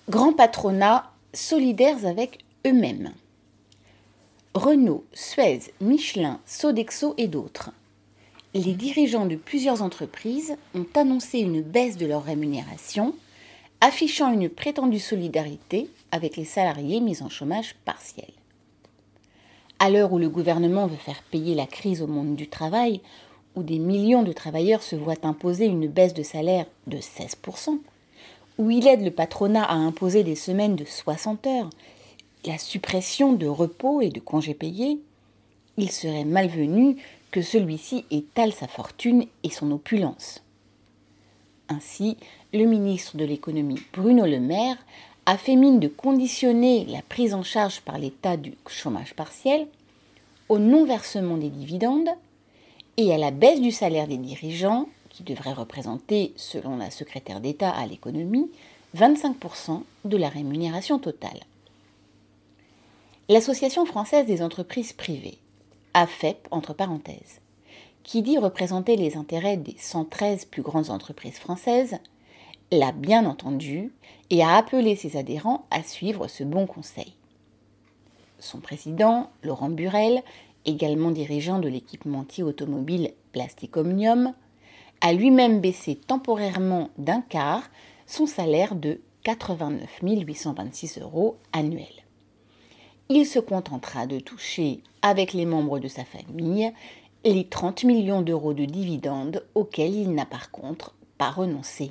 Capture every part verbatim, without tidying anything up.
Grands patronats solidaires avec eux-mêmes. Renault, Suez, Michelin, Sodexo et d'autres. Les dirigeants de plusieurs entreprises ont annoncé une baisse de leur rémunération, affichant une prétendue solidarité avec les salariés mis en chômage partiel. À l'heure où le gouvernement veut faire payer la crise au monde du travail, où des millions de travailleurs se voient imposer une baisse de salaire de seize pour cent, où il aide le patronat à imposer des semaines de soixante heures, la suppression de repos et de congés payés, il serait malvenu que celui-ci étale sa fortune et son opulence. Ainsi, le ministre de l'économie Bruno Le Maire a fait mine de conditionner la prise en charge par l'État du chômage partiel au non-versement des dividendes et à la baisse du salaire des dirigeants, qui devrait représenter, selon la secrétaire d'État à l'économie, vingt-cinq pour cent de la rémunération totale. L'Association française des entreprises privées, A F E P entre parenthèses, qui dit représenter les intérêts des cent treize plus grandes entreprises françaises, l'a bien entendu et a appelé ses adhérents à suivre ce bon conseil. Son président, Laurent Burelle, également dirigeant de l'équipementier automobile Plastic Omnium, a lui-même baissé temporairement d'un quart son salaire de quatre-vingt-neuf mille huit cent vingt-six euros annuels. Il se contentera de toucher, avec les membres de sa famille, les trente millions d'euros de dividendes auxquels il n'a par contre pas renoncé.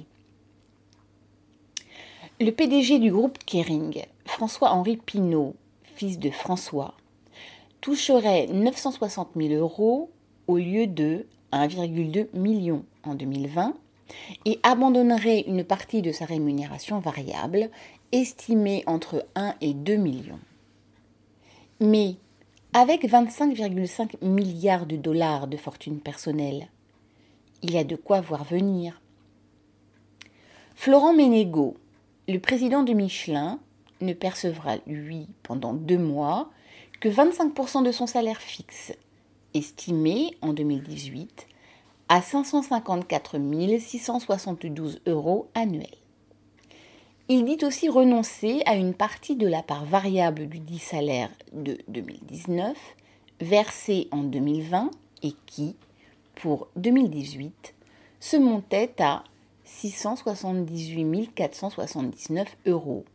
Le P D G du groupe Kering, François-Henri Pinault, fils de François, toucherait neuf cent soixante mille euros au lieu de un virgule deux million en deux mille vingt et abandonnerait une partie de sa rémunération variable, estimée entre un et deux millions. Mais avec vingt-cinq virgule cinq milliards de dollars de fortune personnelle, il y a de quoi voir venir. Florent Menegaux, le président de Michelin, ne percevra, lui, pendant deux mois, que vingt-cinq pour cent de son salaire fixe, estimé en deux mille dix-huit à cinq cent cinquante-quatre mille six cent soixante-douze euros annuels. Il dit aussi renoncer à une partie de la part variable du dit salaire de deux mille dix-neuf, versée en deux mille vingt et qui, pour deux mille dix-huit, se montait à six cent soixante-dix-huit mille quatre cent soixante-dix-neuf euros.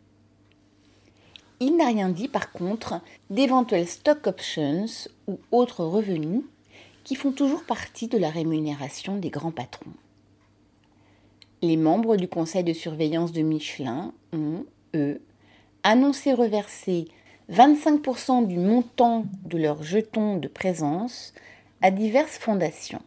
Il n'a rien dit par contre d'éventuels stock options ou autres revenus qui font toujours partie de la rémunération des grands patrons. Les membres du conseil de surveillance de Michelin ont, eux, annoncé reverser vingt-cinq pour cent du montant de leurs jetons de présence à diverses fondations.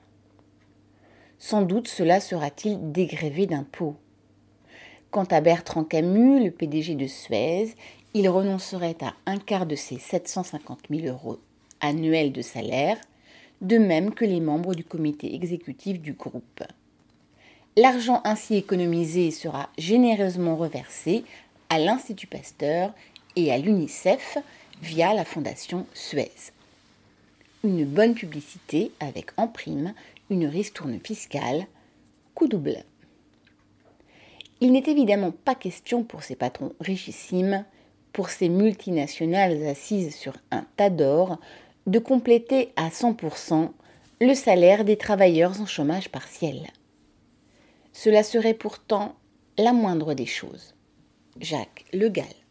Sans doute cela sera-t-il dégrévé d'impôts. Quant à Bertrand Camus, le P D G de Suez, il renoncerait à un quart de ses sept cent cinquante mille euros annuels de salaire, de même que les membres du comité exécutif du groupe. L'argent ainsi économisé sera généreusement reversé à l'Institut Pasteur et à l'UNICEF via la fondation Suez. Une bonne publicité avec en prime une ristourne fiscale, coup double. Il n'est évidemment pas question pour ces patrons richissimes, pour ces multinationales assises sur un tas d'or, de compléter à cent pour cent le salaire des travailleurs en chômage partiel. Cela serait pourtant la moindre des choses. Jacques Le Gall.